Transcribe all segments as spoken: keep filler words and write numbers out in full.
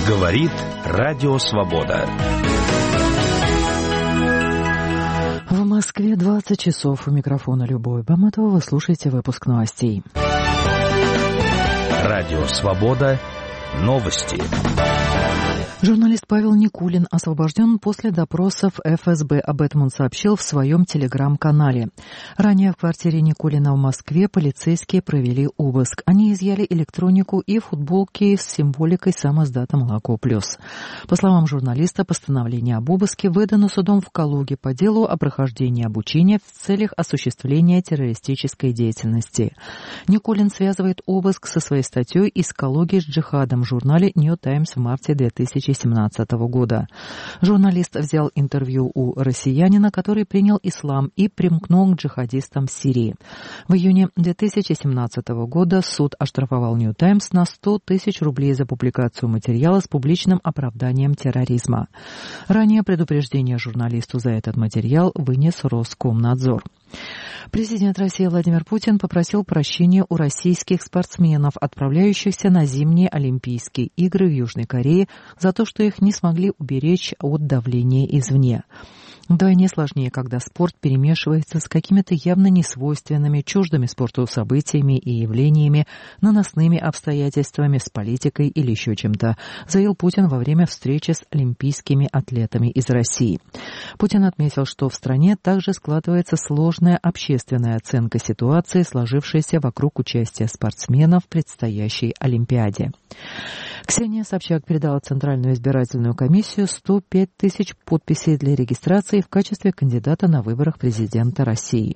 Говорит Радио Свобода. В Москве двадцать часов. У микрофона Любовь Баматова. Вы слушаете выпуск новостей. Радио Свобода. Новости. Журналист Павел Никулин освобожден после допросов эф эс бэ. Об этом он сообщил в своем телеграм-канале. Ранее в квартире Никулина в Москве полицейские провели обыск. Они изъяли электронику и футболки с символикой самоздата «Молоко плюс». По словам журналиста, постановление об обыске выдано судом в Калуге по делу о прохождении обучения в целях осуществления террористической деятельности. Никулин связывает обыск со своей статьей из Калуги с джихадом в журнале «Нью Таймс» в марте две тысячи семнадцатого года. Журналист взял интервью у россиянина, который принял ислам и примкнул к джихадистам в Сирии. В июне две тысячи семнадцатого года суд оштрафовал «Нью Таймс» на сто тысяч рублей за публикацию материала с публичным оправданием терроризма. Ранее предупреждение журналисту за этот материал вынес Роскомнадзор. Президент России Владимир Путин попросил прощения у российских спортсменов, отправляющихся на зимние Олимпийские игры в Южной Корее, за то, что их не смогли уберечь от давления извне. Вдвойне сложнее, когда спорт перемешивается с какими-то явно несвойственными, чуждыми спорту событиями и явлениями, наносными обстоятельствами, с политикой или еще чем-то, заявил Путин во время встречи с олимпийскими атлетами из России. Путин отметил, что в стране также складывается сложная общественная оценка ситуации, сложившейся вокруг участия спортсменов в предстоящей Олимпиаде. Ксения Собчак передала в Центральную избирательную комиссию сто пять тысяч подписей для регистрации в качестве кандидата на выборах президента России.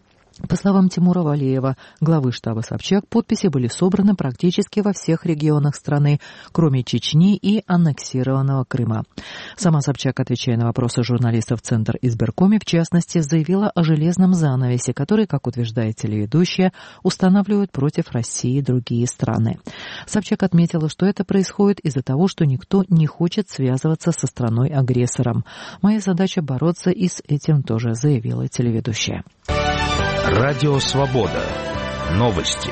По словам Тимура Валеева, главы штаба Собчак, подписи были собраны практически во всех регионах страны, кроме Чечни и аннексированного Крыма. Сама Собчак, отвечая на вопросы журналистов в Центр избиркоме, в частности, заявила о железном занавесе, который, как утверждает телеведущая, устанавливают против России другие страны. Собчак отметила, что это происходит из-за того, что никто не хочет связываться со страной-агрессором. «Моя задача бороться и с этим тоже», заявила телеведущая. Радио Свобода. Новости.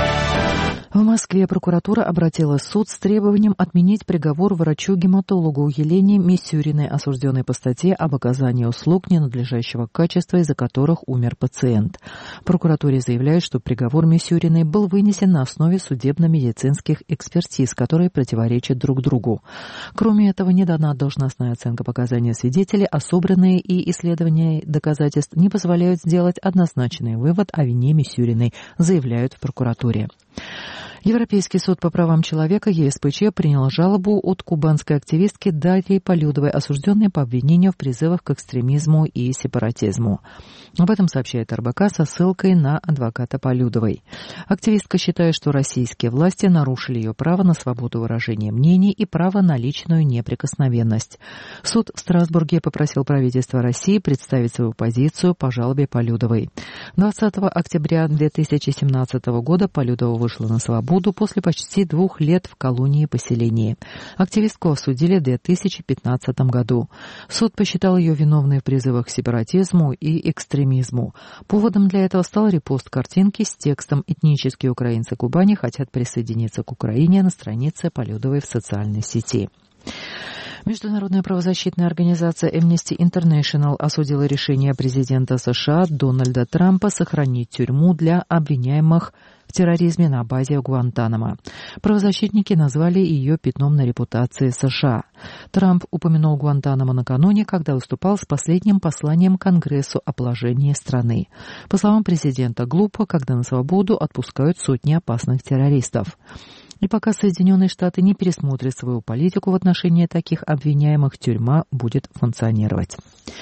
В Москве прокуратура обратилась в суд с требованием отменить приговор врачу-гематологу Елене Мисюриной, осужденной по статье об оказании услуг ненадлежащего качества, из-за которых умер пациент. В прокуратуре заявляют, что приговор Мисюриной был вынесен на основе судебно-медицинских экспертиз, которые противоречат друг другу. Кроме этого, не дана должностная оценка показаний свидетелей, а собранные и исследования доказательств не позволяют сделать однозначный вывод о вине Мисюриной, заявляют в прокуратуре. Европейский суд по правам человека Е С П Ч принял жалобу от кубанской активистки Дарьи Полюдовой, осужденной по обвинению в призывах к экстремизму и сепаратизму. Об этом сообщает Эр Бэ Ка со ссылкой на адвоката Полюдовой. Активистка считает, что российские власти нарушили ее право на свободу выражения мнений и право на личную неприкосновенность. Суд в Страсбурге попросил правительство России представить свою позицию по жалобе Полюдовой. двадцатого октября две тысячи семнадцатого года Полюдова вышла на свободу после почти двух лет в колонии-поселении. Активистку осудили в две тысячи пятнадцатом году. Суд посчитал ее виновной в призывах к сепаратизму и экстремизму. Поводом для этого стал репост картинки с текстом «Этнические украинцы Кубани хотят присоединиться к Украине» на странице Полюдовой в социальной сети. Международная правозащитная организация Amnesty International осудила решение президента США Дональда Трампа сохранить тюрьму для обвиняемых в терроризме на базе Гуантанамо. Правозащитники назвали ее пятном на репутации США. Трамп упомянул Гуантанамо накануне, когда выступал с последним посланием Конгрессу о положении страны. По словам президента, глупо, когда на свободу отпускают сотни опасных террористов. И пока Соединенные Штаты не пересмотрят свою политику в отношении таких обвиняемых, тюрьма будет функционировать.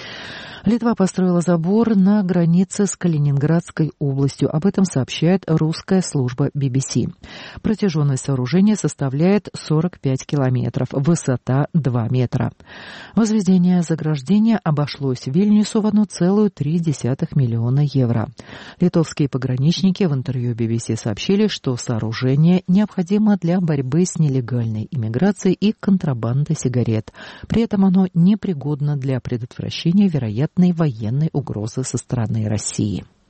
Литва построила забор на границе с Калининградской областью. Об этом сообщает русская служба Би Би Си. Протяженность сооружения составляет сорок пять километров, высота два метра. Возведение заграждения обошлось Вильнюсу в одна целая три десятых миллиона евро. Литовские пограничники в интервью Би Би Си сообщили, что сооружение необходимо для борьбы с нелегальной иммиграцией и контрабандой сигарет. При этом оно непригодно для предотвращения вероятной военной угрозы со стороны России.